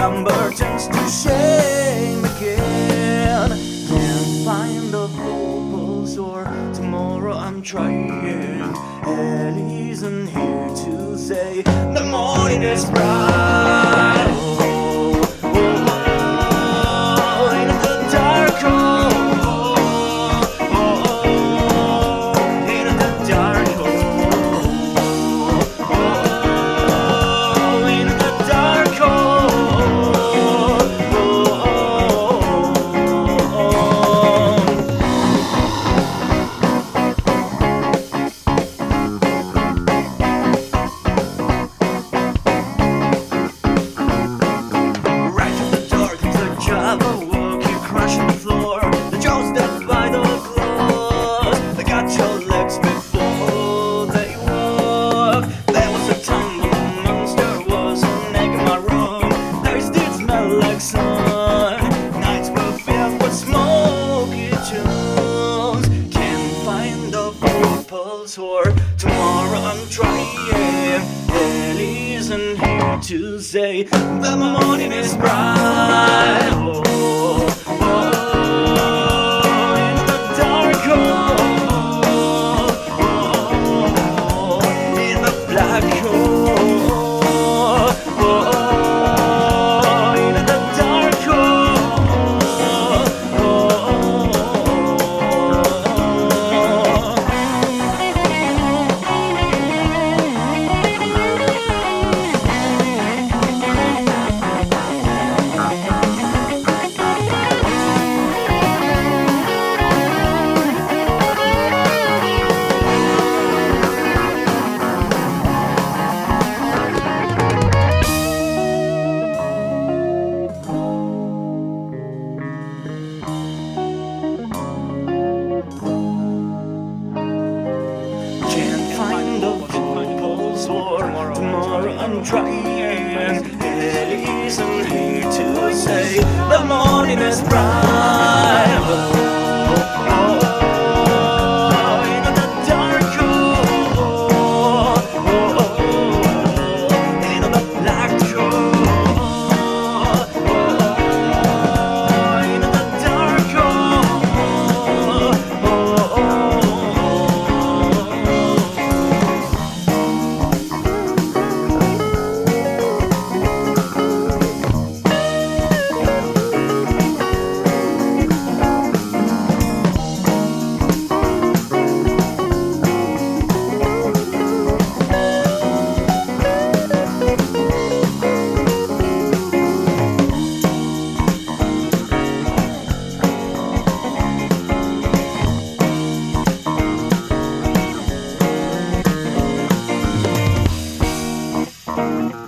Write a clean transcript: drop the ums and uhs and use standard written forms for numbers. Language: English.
September turns to shame again. Can't find a purpose or tomorrow I'm trying. Hell isn't here to say the morning is bright. In the dark, in the dark, in the dark. Crashing the floor, the jaws that by the claws. They got your legs before they walk. There was a tumble monster, was a egg in my room. Those did smell like sun. Nights were filled with smoky tunes. Can't find a purpose or tomorrow I'm trying. Hell isn't here to say the morning is bright. Tomorrow I'm trying. It isn't here to say the morning is bright. In the dark, in the black, in the dark. Thank you.